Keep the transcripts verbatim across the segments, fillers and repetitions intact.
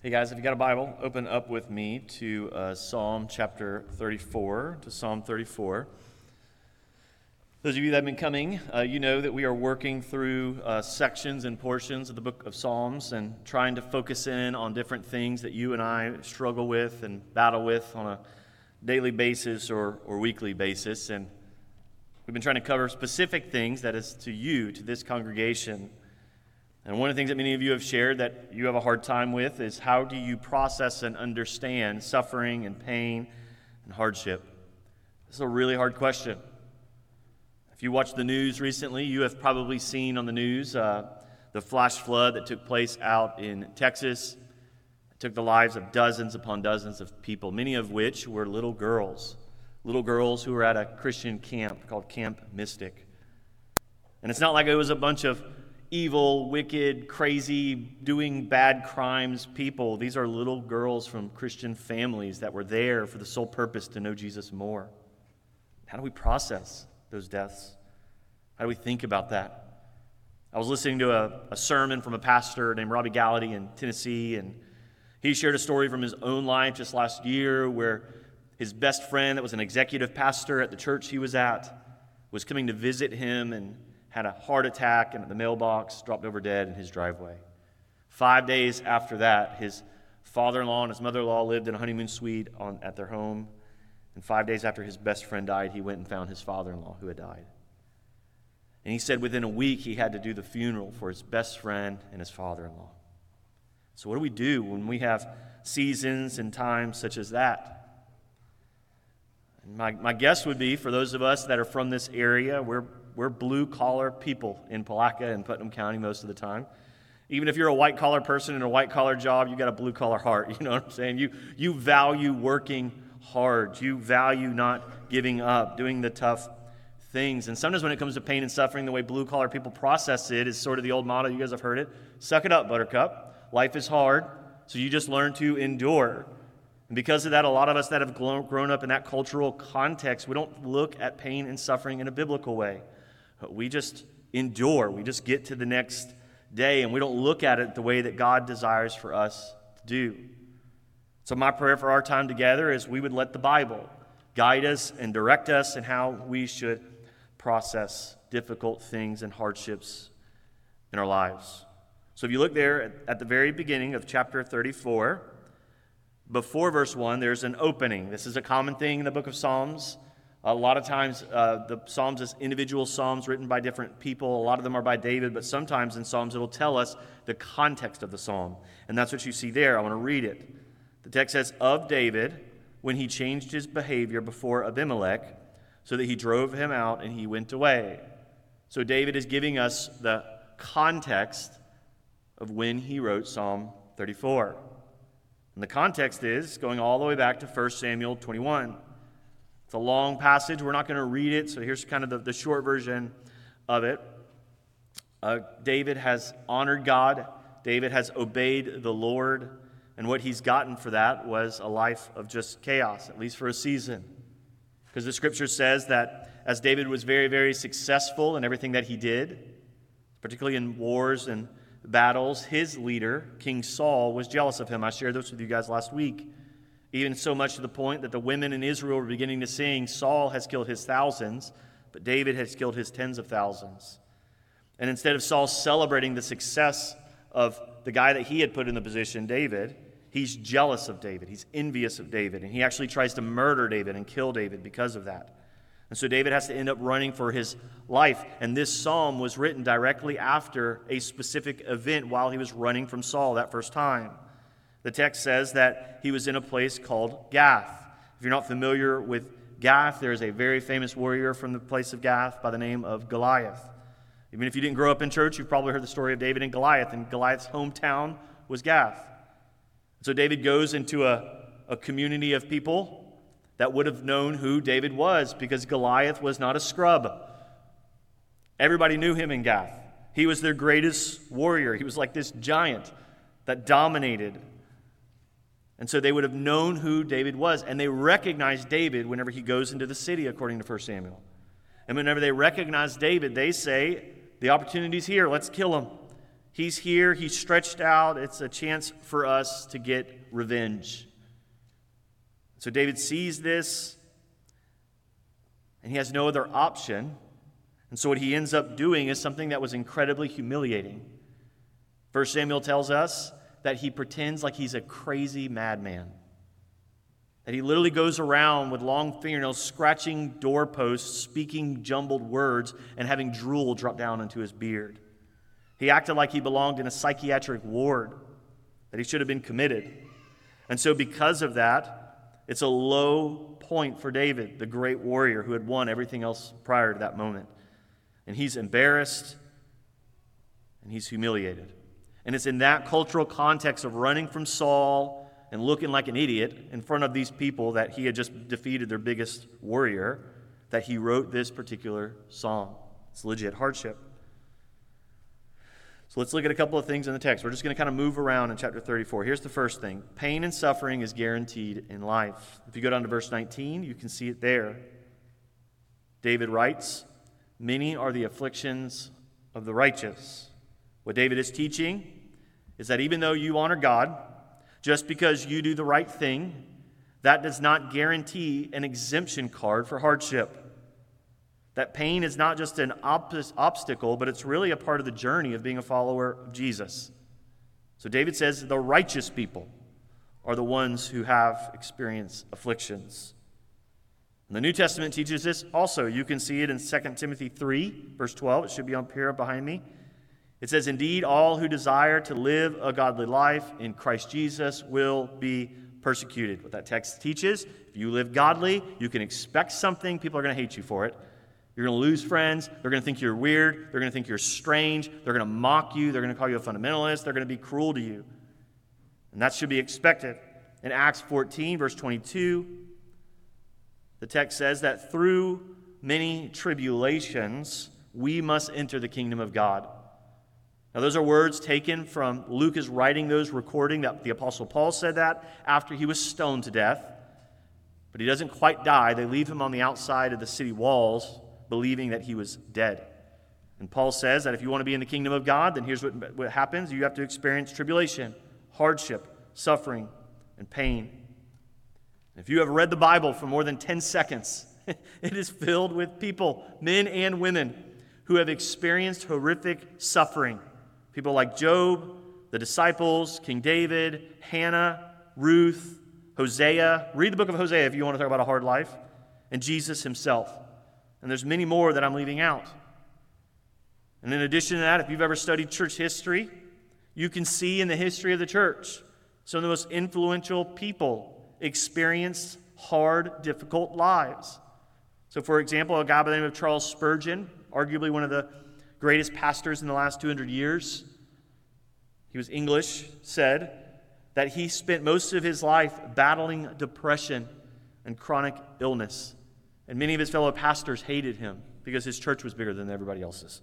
Hey guys, if you got a Bible, open up with me to uh, Psalm chapter thirty-four, to Psalm thirty-four. Those of you that have been coming, uh, you know that we are working through uh, sections and portions of the book of Psalms and trying to focus in on different things that you and I struggle with and battle with on a daily basis or, or weekly basis. And we've been trying to cover specific things that is to you, to this congregation. And one of the things that many of you have shared that you have a hard time with is how do you process and understand suffering and pain and hardship? This is a really hard question. If you watched the news recently, you have probably seen on the news uh, the flash flood that took place out in Texas. It took the lives of dozens upon dozens of people, many of which were little girls, little girls who were at a Christian camp called Camp Mystic. And it's not like it was a bunch of evil, wicked, crazy, doing bad crimes people. These are little girls from Christian families that were there for the sole purpose to know Jesus more. How do we process those deaths? How do we think about that? I was listening to a, a sermon from a pastor named Robbie Gallaty in Tennessee, and he shared a story from his own life just last year where his best friend that was an executive pastor at the church he was at was coming to visit him and had a heart attack and at the mailbox dropped over dead in his driveway. Five days after that, his father-in-law and his mother-in-law lived in a honeymoon suite on, at their home. And five days after his best friend died, he went and found his father-in-law who had died. And he said within a week he had to do the funeral for his best friend and his father-in-law. So what do we do when we have seasons and times such as that? And my, my guess would be for those of us that are from this area, we're We're blue-collar people in Palatka and Putnam County most of the time. Even if you're a white-collar person in a white-collar job, you got a blue-collar heart. You know what I'm saying? You, you value working hard. You value not giving up, doing the tough things. And sometimes when it comes to pain and suffering, the way blue-collar people process it is sort of the old motto. You guys have heard it. Suck it up, buttercup. Life is hard, so you just learn to endure. And because of that, a lot of us that have grown up in that cultural context, we don't look at pain and suffering in a biblical way. We just endure. We just get to the next day, and we don't look at it the way that God desires for us to do. So my prayer for our time together is we would let the Bible guide us and direct us in how we should process difficult things and hardships in our lives. So if you look there at the very beginning of chapter thirty-four, before verse one, there's an opening. This is a common thing in the book of Psalms. A lot of times, uh, the Psalms is individual Psalms written by different people. A lot of them are by David, but sometimes in Psalms it'll tell us the context of the Psalm. And that's what you see there. I want to read it. The text says, of David, when he changed his behavior before Abimelech, so that he drove him out and he went away. So David is giving us the context of when he wrote Psalm thirty-four. And the context is going all the way back to First Samuel twenty-one. It's a long passage. We're not going to read it, so here's kind of the, the short version of it. Uh, David has honored God. David has obeyed the Lord. And what he's gotten for that was a life of just chaos, at least for a season. Because the scripture says that as David was very, very successful in everything that he did, particularly in wars and battles, his leader, King Saul, was jealous of him. I shared this with you guys last week. Even so much to the point that the women in Israel were beginning to sing, Saul has killed his thousands, but David has killed his tens of thousands. And instead of Saul celebrating the success of the guy that he had put in the position, David, he's jealous of David. He's envious of David. And he actually tries to murder David and kill David because of that. And so David has to end up running for his life. And this psalm was written directly after a specific event while he was running from Saul that first time. The text says that he was in a place called Gath. If you're not familiar with Gath, there is a very famous warrior from the place of Gath by the name of Goliath. Even if you didn't grow up in church, you've probably heard the story of David and Goliath, and Goliath's hometown was Gath. So David goes into a, a community of people that would have known who David was because Goliath was not a scrub. Everybody knew him in Gath. He was their greatest warrior. He was like this giant that dominated. And so they would have known who David was, and they recognized David whenever he goes into the city, according to First Samuel. And whenever they recognize David, they say, the opportunity's here, let's kill him. He's here. He's stretched out. It's a chance for us to get revenge. So David sees this, and he has no other option. And so what he ends up doing is something that was incredibly humiliating. First Samuel tells us that he pretends like he's a crazy madman. That he literally goes around with long fingernails, scratching doorposts, speaking jumbled words, and having drool drop down into his beard. He acted like he belonged in a psychiatric ward, that he should have been committed. And so because of that, it's a low point for David, the great warrior who had won everything else prior to that moment. And he's embarrassed, and he's humiliated. And it's in that cultural context of running from Saul and looking like an idiot in front of these people that he had just defeated their biggest warrior that he wrote this particular psalm. It's legit hardship. So let's look at a couple of things in the text. We're just going to kind of move around in chapter thirty-four. Here's the first thing. Pain and suffering is guaranteed in life. If you go down to verse nineteen, you can see it there. David writes, "Many are the afflictions of the righteous." What David is teaching is that even though you honor God, just because you do the right thing, that does not guarantee an exemption card for hardship. That pain is not just an op- obstacle, but it's really a part of the journey of being a follower of Jesus. So David says the righteous people are the ones who have experienced afflictions. And the New Testament teaches this also. You can see it in Second Timothy three, verse twelve. It should be up here behind me. It says, "Indeed, all who desire to live a godly life in Christ Jesus will be persecuted." What that text teaches, if you live godly, you can expect something. People are going to hate you for it. You're going to lose friends. They're going to think you're weird. They're going to think you're strange. They're going to mock you. They're going to call you a fundamentalist. They're going to be cruel to you. And that should be expected. In Acts fourteen, verse twenty-two, the text says that through many tribulations, we must enter the kingdom of God. Now, those are words taken from Luke is writing those, recording that the Apostle Paul said that after he was stoned to death. But he doesn't quite die. They leave him on the outside of the city walls, believing that he was dead. And Paul says that if you want to be in the kingdom of God, then here's what, what happens. You have to experience tribulation, hardship, suffering, and pain. If you have read the Bible for more than ten seconds, it is filled with people, men and women, who have experienced horrific suffering. People like Job, the disciples, King David, Hannah, Ruth, Hosea. Read the book of Hosea if you want to talk about a hard life. And Jesus himself. And there's many more that I'm leaving out. And in addition to that, if you've ever studied church history, you can see in the history of the church some of the most influential people experienced hard, difficult lives. So for example, a guy by the name of Charles Spurgeon, arguably one of the greatest pastors in the last two hundred years, he was English, said that he spent most of his life battling depression and chronic illness. And many of his fellow pastors hated him because his church was bigger than everybody else's.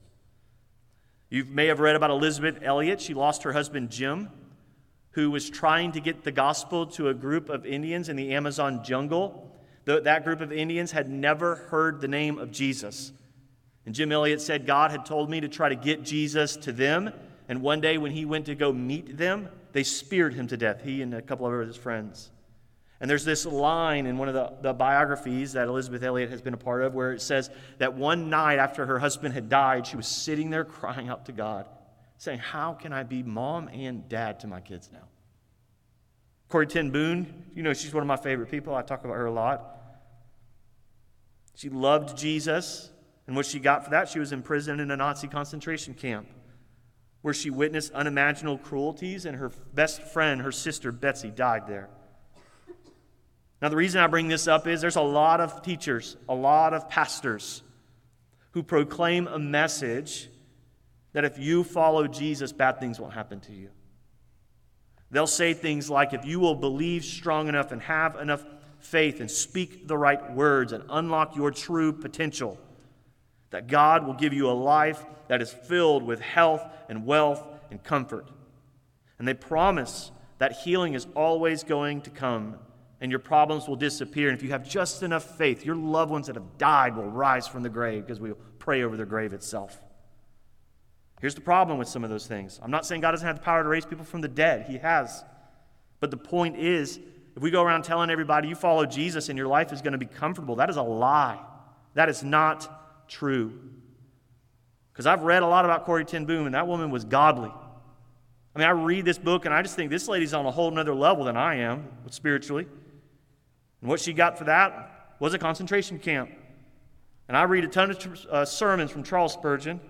You may have read about Elizabeth Elliot. She lost her husband, Jim, who was trying to get the gospel to a group of Indians in the Amazon jungle. That group of Indians had never heard the name of Jesus. And Jim Elliot said, God had told me to try to get Jesus to them. And one day when he went to go meet them, they speared him to death, he and a couple of his friends. And there's this line in one of the, the biographies that Elizabeth Elliot has been a part of where it says that one night after her husband had died, she was sitting there crying out to God, saying, how can I be mom and dad to my kids now? Corrie ten Boom, you know, she's one of my favorite people. I talk about her a lot. She loved Jesus, and what she got for that, she was imprisoned in a Nazi concentration camp where she witnessed unimaginable cruelties, and her best friend, her sister Betsy, died there. Now, the reason I bring this up is there's a lot of teachers, a lot of pastors who proclaim a message that if you follow Jesus, bad things won't happen to you. They'll say things like, if you will believe strong enough and have enough faith and speak the right words and unlock your true potential, that God will give you a life that is filled with health and wealth and comfort. And they promise that healing is always going to come and your problems will disappear. And if you have just enough faith, your loved ones that have died will rise from the grave because we will pray over their grave itself. Here's the problem with some of those things. I'm not saying God doesn't have the power to raise people from the dead. He has. But the point is, if we go around telling everybody you follow Jesus and your life is going to be comfortable, that is a lie. That is not true. Because I've read a lot about Corrie ten Boom, and that woman was godly. I mean, I read this book, and I just think this lady's on a whole nother level than I am spiritually. And what she got for that was a concentration camp. And I read a ton of uh, sermons from Charles Spurgeon.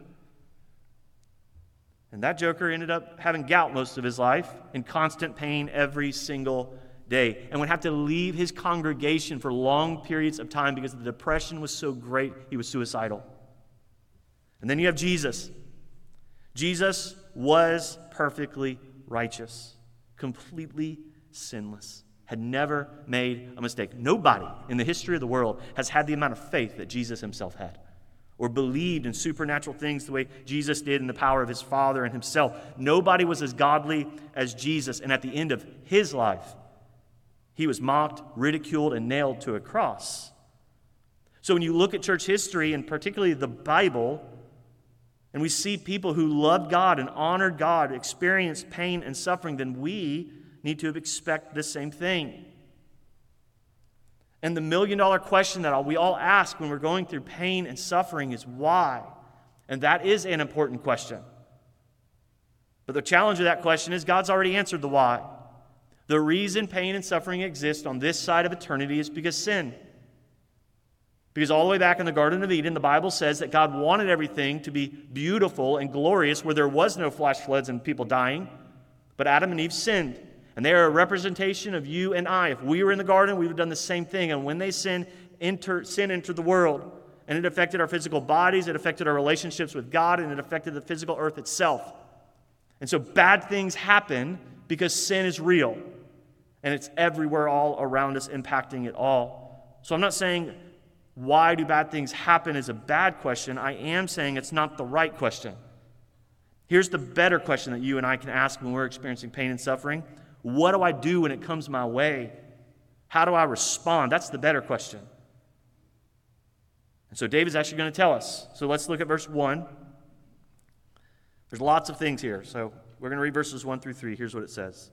And that joker ended up having gout most of his life, in constant pain every single day, and would have to leave his congregation for long periods of time because the depression was so great he was suicidal. And then you have Jesus. Jesus was perfectly righteous, completely sinless, had never made a mistake. Nobody in the history of the world has had the amount of faith that Jesus himself had, or believed in supernatural things the way Jesus did in the power of his Father and himself. Nobody was as godly as Jesus, and at the end of his life, he was mocked, ridiculed, and nailed to a cross. So when you look at church history, and particularly the Bible, and we see people who loved God and honored God experience pain and suffering, then we need to expect the same thing. And the million-dollar question that we all ask when we're going through pain and suffering is why? And that is an important question. But the challenge of that question is God's already answered the why. The reason pain and suffering exist on this side of eternity is because sin. Because all the way back in the Garden of Eden, the Bible says that God wanted everything to be beautiful and glorious, where there was no flash floods and people dying, but Adam and Eve sinned. And they are a representation of you and I. If we were in the garden, we would have done the same thing. And when they sinned, enter, sin entered the world. And it affected our physical bodies, it affected our relationships with God, and it affected the physical earth itself. And so bad things happen because sin is real. And it's everywhere all around us, impacting it all. So I'm not saying why do bad things happen is a bad question. I am saying it's not the right question. Here's the better question that you and I can ask when we're experiencing pain and suffering. What do I do when it comes my way? How do I respond? That's the better question. And so David's actually going to tell us. So let's look at verse one. There's lots of things here. So we're going to read verses one through three. Here's what it says.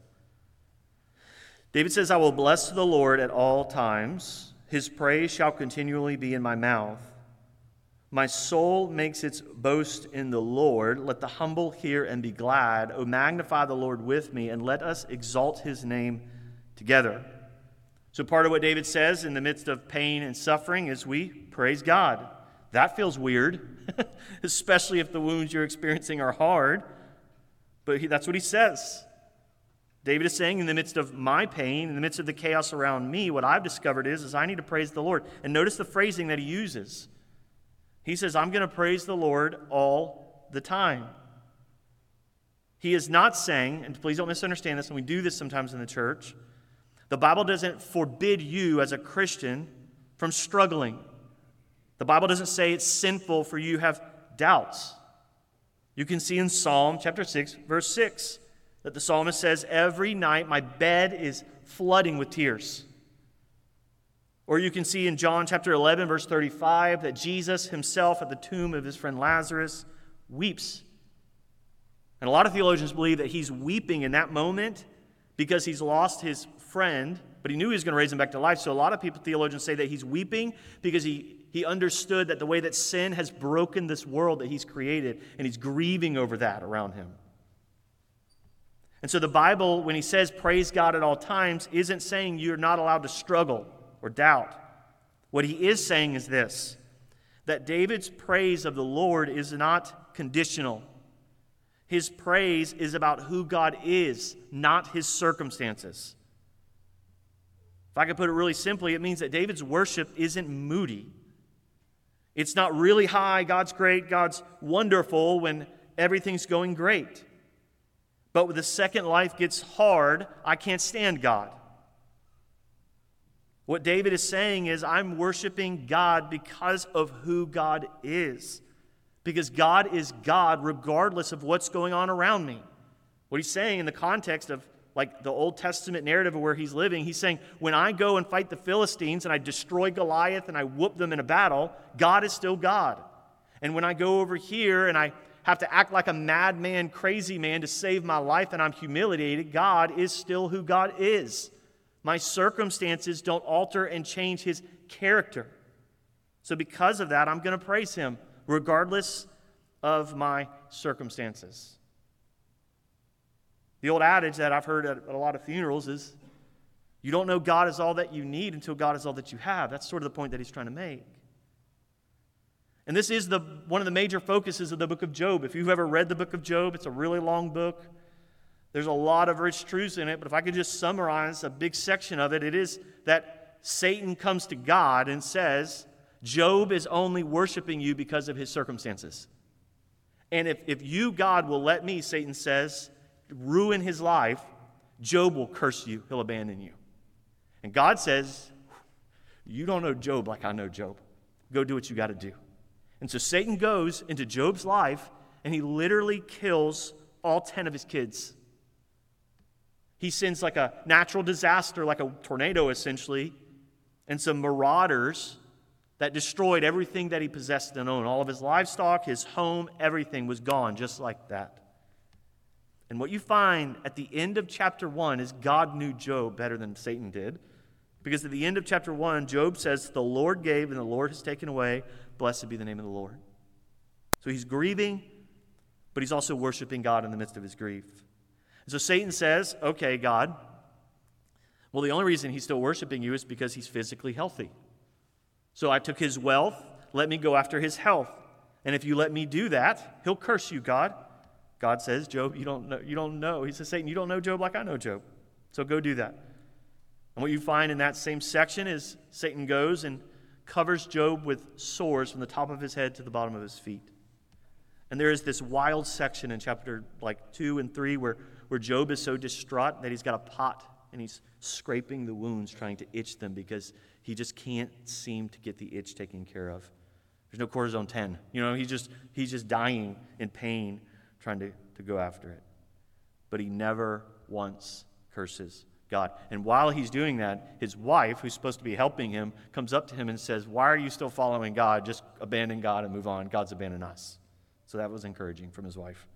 David says, I will bless the Lord at all times. His praise shall continually be in my mouth. My soul makes its boast in the Lord. Let the humble hear and be glad. O magnify the Lord with me, and let us exalt his name together. So part of what David says in the midst of pain and suffering is we praise God. That feels weird, especially if the wounds you're experiencing are hard. But he, that's what he says. David is saying, in the midst of my pain, in the midst of the chaos around me, what I've discovered is, is I need to praise the Lord. And notice the phrasing that he uses. He says, I'm going to praise the Lord all the time. He is not saying, and please don't misunderstand this, and we do this sometimes in the church, the Bible doesn't forbid you as a Christian from struggling. The Bible doesn't say it's sinful for you to have doubts. You can see in Psalm chapter six, verse six, that the psalmist says, every night my bed is flooding with tears. Or you can see in John chapter eleven, verse thirty-five, that Jesus himself at the tomb of his friend Lazarus weeps. And a lot of theologians believe that he's weeping in that moment because he's lost his friend, but he knew he was going to raise him back to life. So a lot of people, theologians, say that he's weeping because he, he understood that the way that sin has broken this world that he's created, and he's grieving over that around him. And so the Bible, when he says praise God at all times, isn't saying you're not allowed to struggle or doubt. What he is saying is this, that David's praise of the Lord is not conditional. His praise is about who God is, not his circumstances. If I could put it really simply, it means that David's worship isn't moody. It's not really high, God's great, God's wonderful when everything's going great. But when the second life gets hard, I can't stand God. What David is saying is, I'm worshiping God because of who God is. Because God is God regardless of what's going on around me. What he's saying in the context of like the Old Testament narrative of where he's living, he's saying, when I go and fight the Philistines and I destroy Goliath and I whoop them in a battle, God is still God. And when I go over here and I have to act like a madman, crazy man to save my life and I'm humiliated, God is still who God is. My circumstances don't alter and change his character. So because of that, I'm going to praise him regardless of my circumstances. The old adage that I've heard at a lot of funerals is, you don't know God is all that you need until God is all that you have. That's sort of the point that he's trying to make. And this is the one of the major focuses of the book of Job. If you've ever read the book of Job, it's a really long book. There's a lot of rich truths in it, but if I could just summarize a big section of it, it is that Satan comes to God and says, Job is only worshiping you because of his circumstances. And if, if you, God, will let me, Satan says, ruin his life, Job will curse you. He'll abandon you. And God says, you don't know Job like I know Job. Go do what you got to do. And so Satan goes into Job's life, and he literally kills all ten of his kids. He sends like a natural disaster, like a tornado essentially, and some marauders that destroyed everything that he possessed and owned. All of his livestock, his home, everything was gone just like that. And what you find at the end of chapter one is God knew Job better than Satan did. Because at the end of chapter one, Job says, the Lord gave and the Lord has taken away. Blessed be the name of the Lord. So he's grieving, but he's also worshiping God in the midst of his grief. And so Satan says, okay, God, well, the only reason he's still worshiping you is because he's physically healthy. So I took his wealth, let me go after his health. And if you let me do that, he'll curse you, God. God says, Job, you don't know. You don't know. He says, Satan, you don't know Job like I know Job. So go do that. And what you find in that same section is Satan goes and covers Job with sores from the top of his head to the bottom of his feet. And there is this wild section in chapter like two and three where, where Job is so distraught that he's got a pot and he's scraping the wounds, trying to itch them because he just can't seem to get the itch taken care of. There's no cortisone ten. You know, he's just he's just dying in pain, trying to, to go after it. But he never once curses God. And while he's doing that, his wife, who's supposed to be helping him, comes up to him and says, why are you still following God? Just abandon God and move on. God's abandoned us. So that was encouraging from his wife.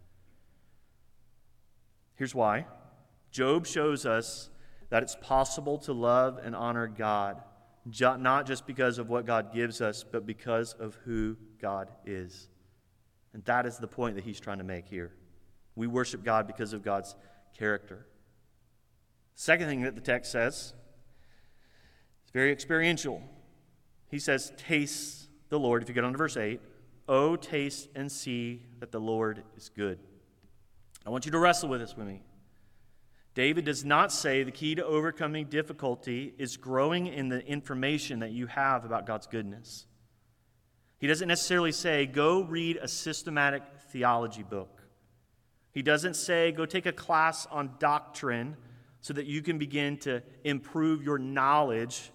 Here's why. Job shows us that it's possible to love and honor God, not just because of what God gives us, but because of who God is. And that is the point that he's trying to make here. We worship God because of God's character. Second thing that the text says, it's very experiential. He says, taste the Lord. If you get on to verse eight, oh, taste and see that the Lord is good. I want you to wrestle with this with me. David does not say the key to overcoming difficulty is growing in the information that you have about God's goodness. He doesn't necessarily say, go read a systematic theology book. He doesn't say, go take a class on doctrine so that you can begin to improve your knowledge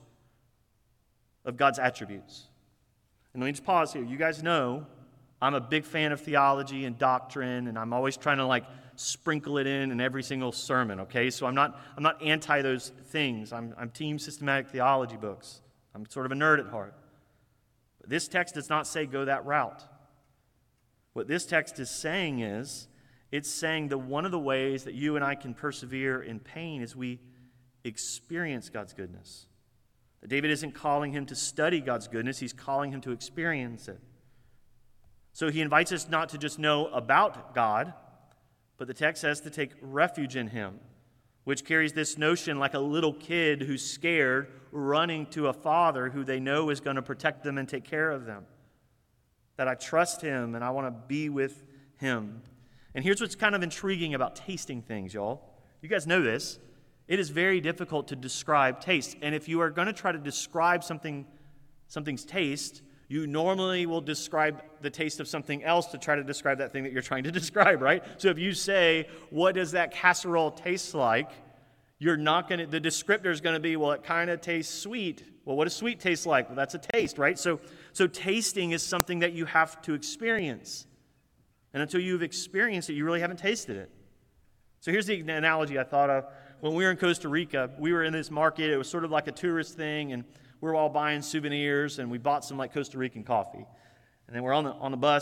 of God's attributes. And let me just pause here. You guys know I'm a big fan of theology and doctrine, and I'm always trying to like sprinkle it in in every single sermon, okay? So I'm not I'm not anti those things. I'm, I'm team systematic theology books. I'm sort of a nerd at heart. But this text does not say go that route. What this text is saying is, it's saying that one of the ways that you and I can persevere in pain is we experience God's goodness. That David isn't calling him to study God's goodness, he's calling him to experience it. So he invites us not to just know about God, but the text says to take refuge in him, which carries this notion like a little kid who's scared, running to a father who they know is going to protect them and take care of them. That I trust him and I want to be with him. And here's what's kind of intriguing about tasting things, y'all. You guys know this. It is very difficult to describe taste. And if you are going to try to describe something, something's taste, you normally will describe the taste of something else to try to describe that thing that you're trying to describe, right? So if you say, what does that casserole taste like? You're not going to, the descriptor is going to be, well, it kind of tastes sweet. Well, what does sweet taste like? Well, that's a taste, right? So, so tasting is something that you have to experience. And until you've experienced it, you really haven't tasted it. So here's the analogy I thought of. When we were in Costa Rica, we were in this market. It was sort of like a tourist thing, and we were all buying souvenirs, and we bought some like Costa Rican coffee. And then we're on the on the bus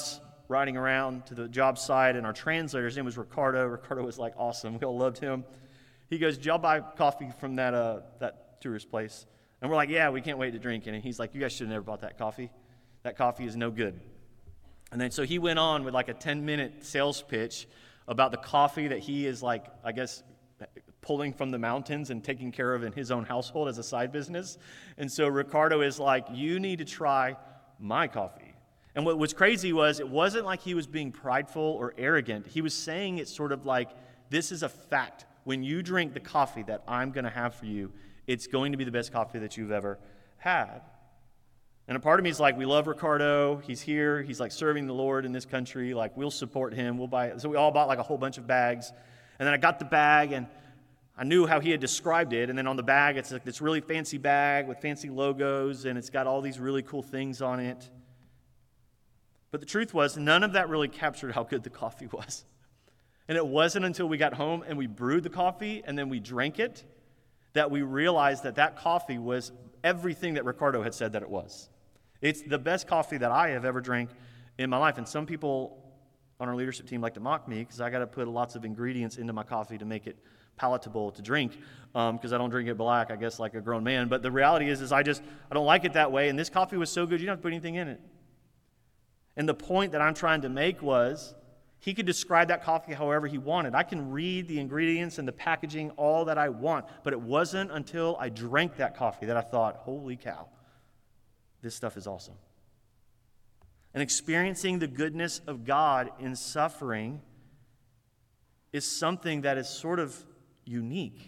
riding around to the job site, and our translator, his name was Ricardo. Ricardo was like awesome. We all loved him. He goes, "Did y'all buy coffee from that uh, that tourist place?" And we're like, "Yeah, we can't wait to drink it." And he's like, "You guys should have never bought that coffee. That coffee is no good." And then so he went on with like a ten-minute sales pitch about the coffee that he is like, I guess, pulling from the mountains and taking care of in his own household as a side business. And so Ricardo is like, "You need to try my coffee." And what was crazy was it wasn't like he was being prideful or arrogant. He was saying it sort of like, this is a fact. When you drink the coffee that I'm going to have for you, it's going to be the best coffee that you've ever had. And a part of me is like, we love Ricardo. He's here. He's like serving the Lord in this country. Like, we'll support him. We'll buy it. So we all bought like a whole bunch of bags. And then I got the bag, and I knew how he had described it. And then on the bag, it's like this really fancy bag with fancy logos, and it's got all these really cool things on it. But the truth was, none of that really captured how good the coffee was. And it wasn't until we got home and we brewed the coffee and then we drank it that we realized that that coffee was everything that Ricardo had said that it was. It's the best coffee that I have ever drank in my life. And some people on our leadership team like to mock me because I got to put lots of ingredients into my coffee to make it palatable to drink because um, I don't drink it black, I guess, like a grown man. But the reality is, is I just, I don't like it that way. And this coffee was so good, you don't have to put anything in it. And the point that I'm trying to make was he could describe that coffee however he wanted. I can read the ingredients and the packaging all that I want. But it wasn't until I drank that coffee that I thought, holy cow, this stuff is awesome. And experiencing the goodness of God in suffering is something that is sort of unique.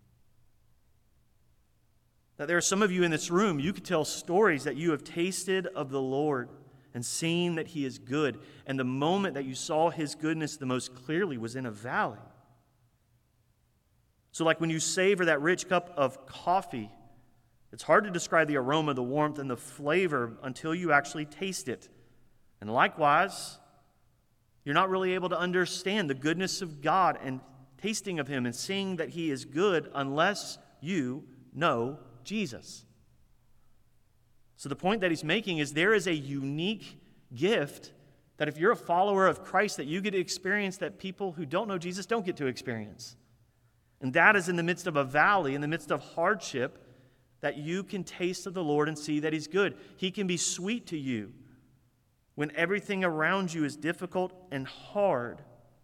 That there are some of you in this room, you could tell stories that you have tasted of the Lord and seen that He is good. And the moment that you saw His goodness the most clearly was in a valley. So like when you savor that rich cup of coffee, it's hard to describe the aroma, the warmth, and the flavor until you actually taste it. And likewise, you're not really able to understand the goodness of God and tasting of Him and seeing that He is good unless you know Jesus. So the point that he's making is there is a unique gift that if you're a follower of Christ that you get to experience that people who don't know Jesus don't get to experience. And that is in the midst of a valley, in the midst of hardship, that you can taste of the Lord and see that He's good. He can be sweet to you when everything around you is difficult and hard.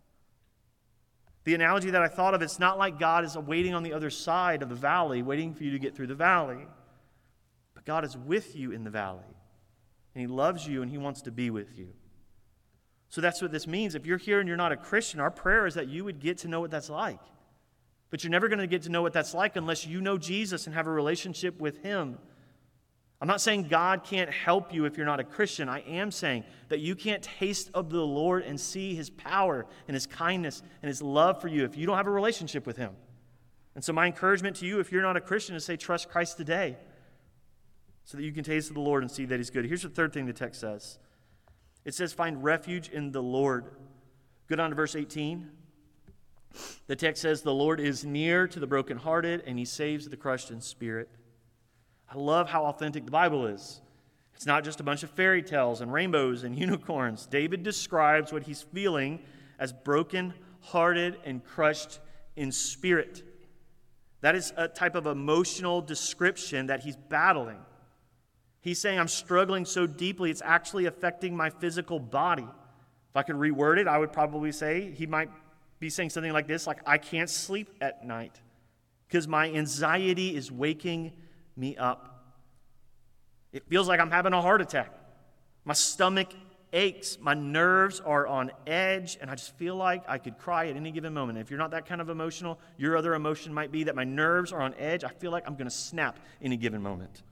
The analogy that I thought of, it's not like God is waiting on the other side of the valley, waiting for you to get through the valley. But God is with you in the valley. And He loves you and He wants to be with you. So that's what this means. If you're here and you're not a Christian, our prayer is that you would get to know what that's like. But you're never going to get to know what that's like unless you know Jesus and have a relationship with Him. I'm not saying God can't help you if you're not a Christian. I am saying that you can't taste of the Lord and see His power and His kindness and His love for you if you don't have a relationship with Him. And so my encouragement to you, if you're not a Christian, is say, trust Christ today so that you can taste of the Lord and see that He's good. Here's the third thing the text says. It says, find refuge in the Lord. Go down to verse eighteen. The text says, the Lord is near to the brokenhearted, and He saves the crushed in spirit. I love how authentic the Bible is. It's not just a bunch of fairy tales and rainbows and unicorns. David describes what he's feeling as broken-hearted and crushed in spirit. That is a type of emotional description that he's battling. He's saying, I'm struggling so deeply, it's actually affecting my physical body. If I could reword it, I would probably say, he might be saying something like this, like, I can't sleep at night because my anxiety is waking me up. It feels like I'm having a heart attack. My stomach aches. My nerves are on edge, and I just feel like I could cry at any given moment. If you're not that kind of emotional, your other emotion might be that my nerves are on edge. I feel like I'm going to snap any given moment.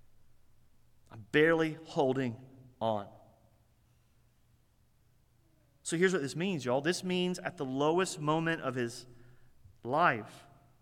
I'm barely holding on. So here's what this means, y'all. This means at the lowest moment of his life,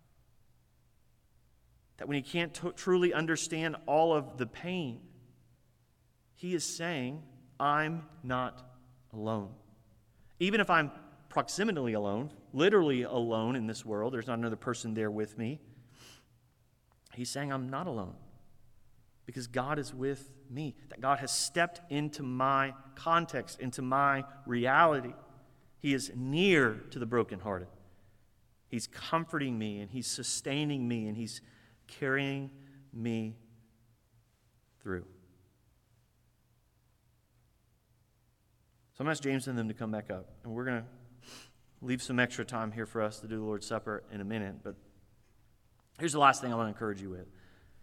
that when he can't t- truly understand all of the pain, he is saying, I'm not alone. Even if I'm proximately alone, literally alone in this world, there's not another person there with me, he's saying, I'm not alone. because God is with me, that God has stepped into my context, into my reality. He is near to the brokenhearted. He's comforting me, and He's sustaining me, and He's carrying me through. So I'm going to ask James and them to come back up, and we're going to leave some extra time here for us to do the Lord's Supper in a minute, but here's the last thing I want to encourage you with.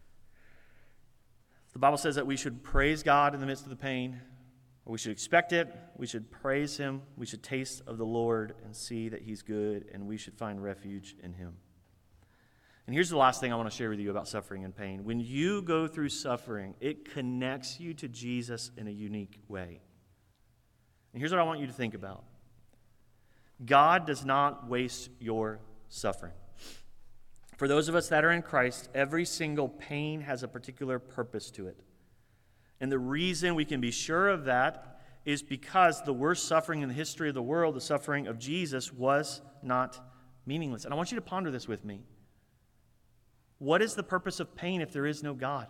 The Bible says that we should praise God in the midst of the pain, or we should expect it, we should praise Him, we should taste of the Lord and see that He's good, and we should find refuge in Him. And here's the last thing I want to share with you about suffering and pain. When you go through suffering, it connects you to Jesus in a unique way. And here's what I want you to think about. God does not waste your suffering. For those of us that are in Christ, every single pain has a particular purpose to it. And the reason we can be sure of that is because the worst suffering in the history of the world, the suffering of Jesus, was not meaningless. And I want you to ponder this with me. What is the purpose of pain if there is no God?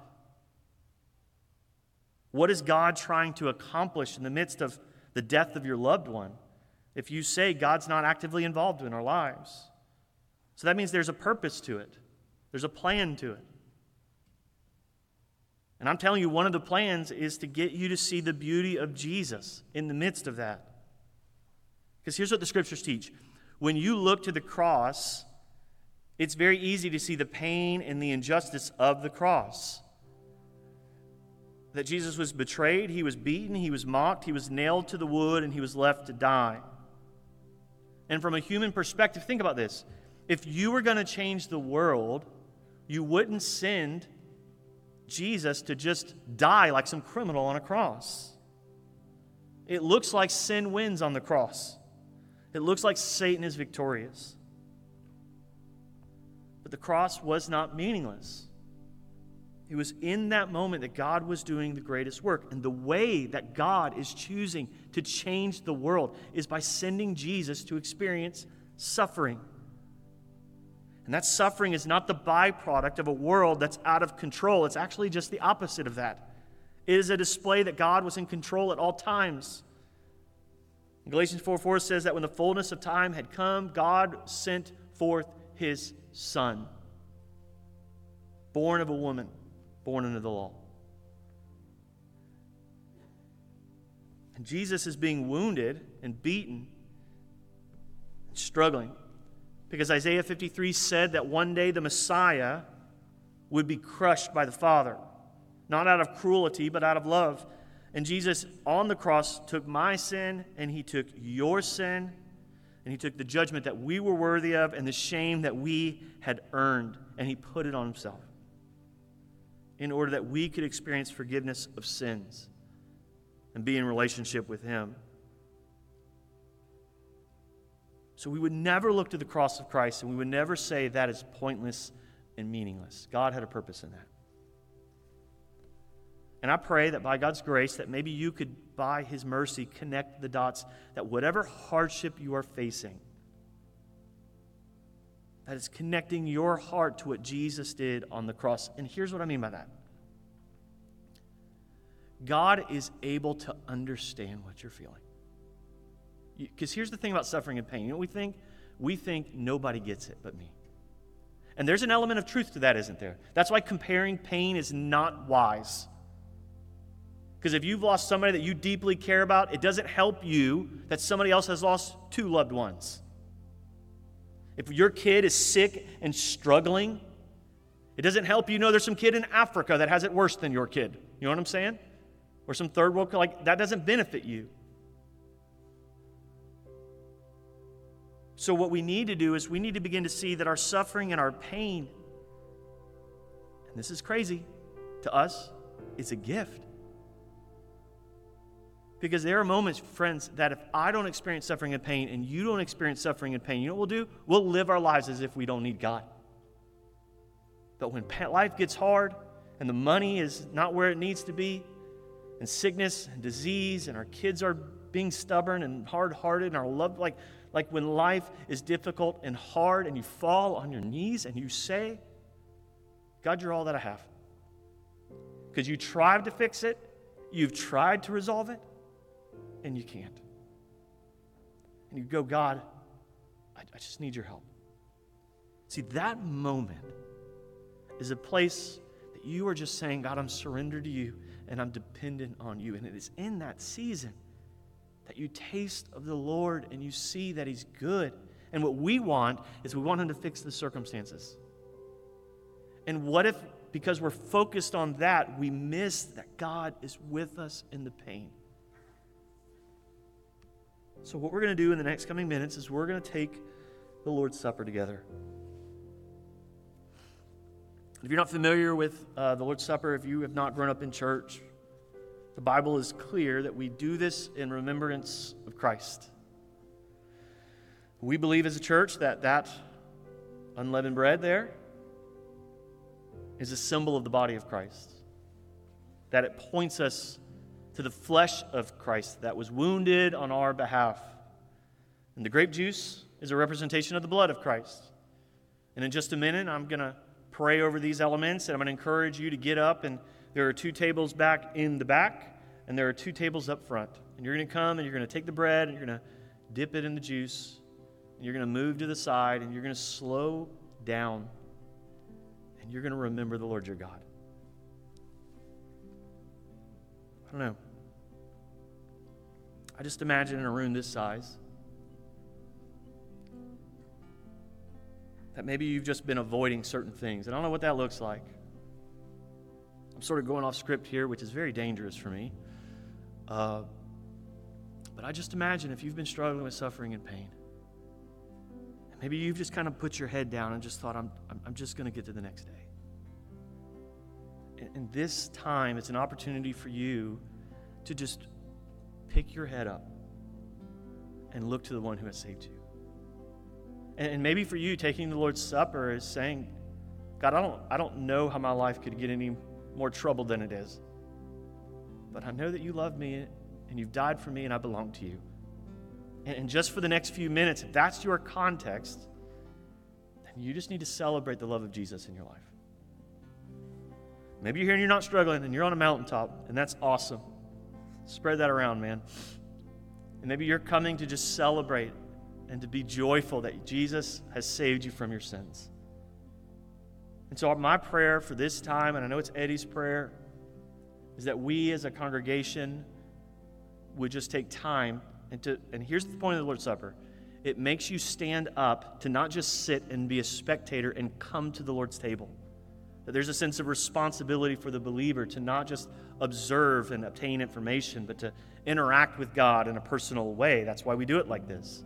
What is God trying to accomplish in the midst of the death of your loved one if you say God's not actively involved in our lives? So that means there's a purpose to it. There's a plan to it. And I'm telling you, one of the plans is to get you to see the beauty of Jesus in the midst of that. Because here's what the Scriptures teach. When you look to the cross, it's very easy to see the pain and the injustice of the cross. That Jesus was betrayed, He was beaten, He was mocked, He was nailed to the wood, and He was left to die. And from a human perspective, think about this. If you were going to change the world, you wouldn't send Jesus to just die like some criminal on a cross. It looks like sin wins on the cross. It looks like Satan is victorious. But the cross was not meaningless. It was in that moment that God was doing the greatest work. And the way that God is choosing to change the world is by sending Jesus to experience suffering. And that suffering is not the byproduct of a world that's out of control. It's actually just the opposite of that. It is a display that God was in control at all times. Galatians four four says that when the fullness of time had come, God sent forth His Son, born of a woman, born under the law. And Jesus is being wounded and beaten and struggling. Because Isaiah fifty-three said that one day the Messiah would be crushed by the Father. Not out of cruelty, but out of love. And Jesus on the cross took my sin, and He took your sin, and He took the judgment that we were worthy of and the shame that we had earned, and He put it on Himself in order that we could experience forgiveness of sins and be in relationship with Him. So we would never look to the cross of Christ, and we would never say that is pointless and meaningless. God had a purpose in that. And I pray that by God's grace, that maybe you could, by His mercy, connect the dots, that whatever hardship you are facing, that is connecting your heart to what Jesus did on the cross. And here's what I mean by that. God is able to understand what you're feeling. Because here's the thing about suffering and pain. You know what we think? We think nobody gets it but me. And there's an element of truth to that, isn't there? That's why comparing pain is not wise. Because if you've lost somebody that you deeply care about, it doesn't help you that somebody else has lost two loved ones. If your kid is sick and struggling, it doesn't help you know there's some kid in Africa that has it worse than your kid. You know what I'm saying? Or some third world, like that doesn't benefit you. So what we need to do is we need to begin to see that our suffering and our pain, and this is crazy to us, it's a gift. Because there are moments, friends, that if I don't experience suffering and pain and you don't experience suffering and pain, you know what we'll do? We'll live our lives as if we don't need God. But when life gets hard and the money is not where it needs to be, and sickness and disease and our kids are being stubborn and hard-hearted and our love, like, like when life is difficult and hard and you fall on your knees and you say, God, you're all that I have. Because you tried to fix it, you've tried to resolve it, and you can't. And you go, God, I, I just need your help. See, that moment is a place that you are just saying, God, I'm surrendered to you, and I'm dependent on you. And it is in that season that you taste of the Lord and you see that he's good. And what we want is we want him to fix the circumstances. And what if, because we're focused on that, we miss that God is with us in the pain? So what we're going to do in the next coming minutes is we're going to take the Lord's Supper together. If you're not familiar with uh, the Lord's Supper, if you have not grown up in church, the Bible is clear that we do this in remembrance of Christ. We believe as a church that that unleavened bread there is a symbol of the body of Christ. That it points us to the flesh of Christ that was wounded on our behalf. And the grape juice is a representation of the blood of Christ. And in just a minute, I'm going to pray over these elements, and I'm going to encourage you to get up. And there are two tables back in the back, and there are two tables up front. And you're going to come, and you're going to take the bread, and you're going to dip it in the juice, and you're going to move to the side, and you're going to slow down, and you're going to remember the Lord your God. I don't know. I just imagine in a room this size that maybe you've just been avoiding certain things. And I don't know what that looks like. I'm sort of going off script here, which is very dangerous for me. Uh, but I just imagine if you've been struggling with suffering and pain, and maybe you've just kind of put your head down and just thought, I'm, I'm, I'm just going to get to the next day. And, and this time, it's an opportunity for you to just pick your head up and look to the one who has saved you. And maybe for you, taking the Lord's Supper is saying, God, I don't, I don't know how my life could get any more trouble than it is. But I know that you love me and you've died for me and I belong to you. And, and just for the next few minutes, if that's your context, then you just need to celebrate the love of Jesus in your life. Maybe you're here and you're not struggling and you're on a mountaintop, and that's awesome. Spread that around, man. And maybe you're coming to just celebrate and to be joyful that Jesus has saved you from your sins. And so my prayer for this time, and I know it's Eddie's prayer, is that we as a congregation would just take time and to, and here's the point of the Lord's Supper. It makes you stand up to not just sit and be a spectator and come to the Lord's table. That there's a sense of responsibility for the believer to not just observe and obtain information, but to interact with God in a personal way. That's why we do it like this.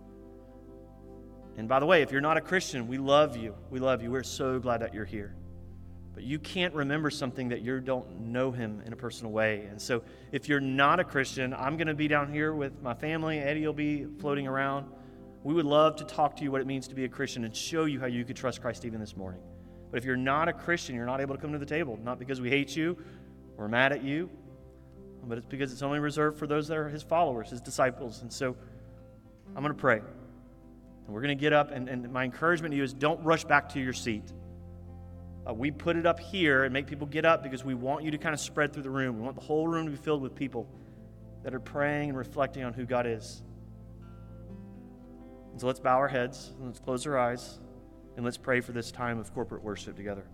And by the way, if you're not a Christian, we love you. We love you. We're so glad that you're here. But you can't remember something that you don't know him in a personal way. And so if you're not a Christian, I'm going to be down here with my family. Eddie will be floating around. We would love to talk to you what it means to be a Christian and show you how you could trust Christ even this morning. But if you're not a Christian, you're not able to come to the table. Not because we hate you or mad at you, but it's because it's only reserved for those that are his followers, his disciples. And so I'm going to pray. And we're going to get up, and, and my encouragement to you is don't rush back to your seat. Uh, we put it up here and make people get up because we want you to kind of spread through the room. We want the whole room to be filled with people that are praying and reflecting on who God is. And so let's bow our heads, and let's close our eyes, and let's pray for this time of corporate worship together.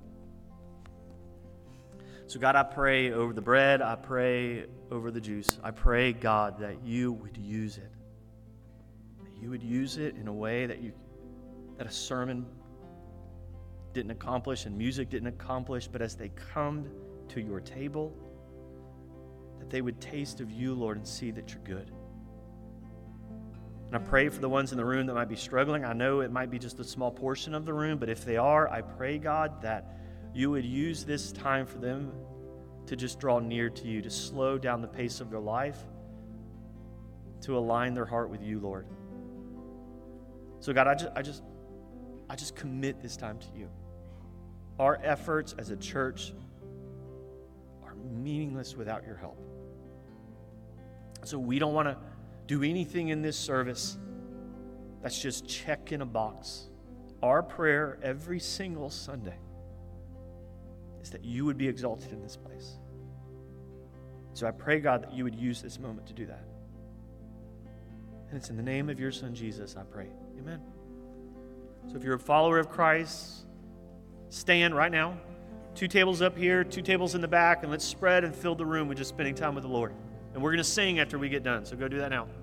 So God, I pray over the bread. I pray over the juice. I pray, God, that you would use it. You would use it in a way that you that a sermon didn't accomplish and music didn't accomplish, but as they come to your table, that they would taste of you, Lord, and see that you're good. And I pray for the ones in the room that might be struggling. I know it might be just a small portion of the room, but if they are, I pray, God, that you would use this time for them to just draw near to you, to slow down the pace of their life, to align their heart with you, Lord. So God, I just, I just, I just commit this time to you. Our efforts as a church are meaningless without your help. So we don't want to do anything in this service that's just check in a box. Our prayer every single Sunday is that you would be exalted in this place. So I pray, God, that you would use this moment to do that. And it's in the name of your Son, Jesus, I pray. Amen. So if you're a follower of Christ, stand right now. Two tables up here, two tables in the back, and let's spread and fill the room with just spending time with the Lord. And we're going to sing after we get done, so go do that now.